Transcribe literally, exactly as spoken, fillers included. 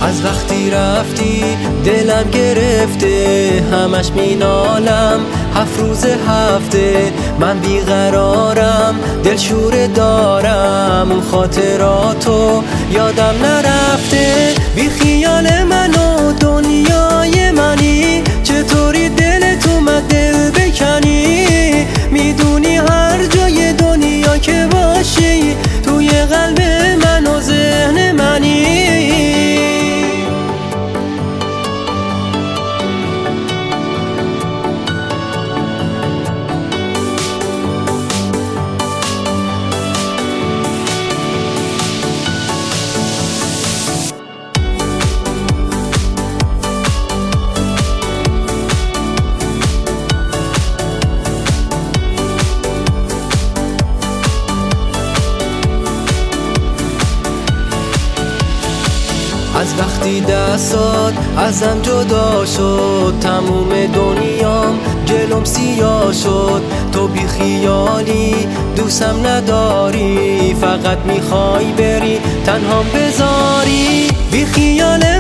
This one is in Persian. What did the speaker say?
از وقتی رفتی دلم گرفته، همش مینالم هفت روز هفته. من بیقرارم دلشوره دارم، اون خاطراتو یادم نرفته. بی خیال من و دنیای منی، چطوری دلت اومد دل بکنی؟ میدونی هر جای دنیا که باشی توی قلب من و ذهن منی. از وقتی دستات ازم جدا شد، تموم دنیام جلوم سیاه شد. تو بی خیالی دوستم نداری، فقط میخوای بری تنهام بذاری. بی خیال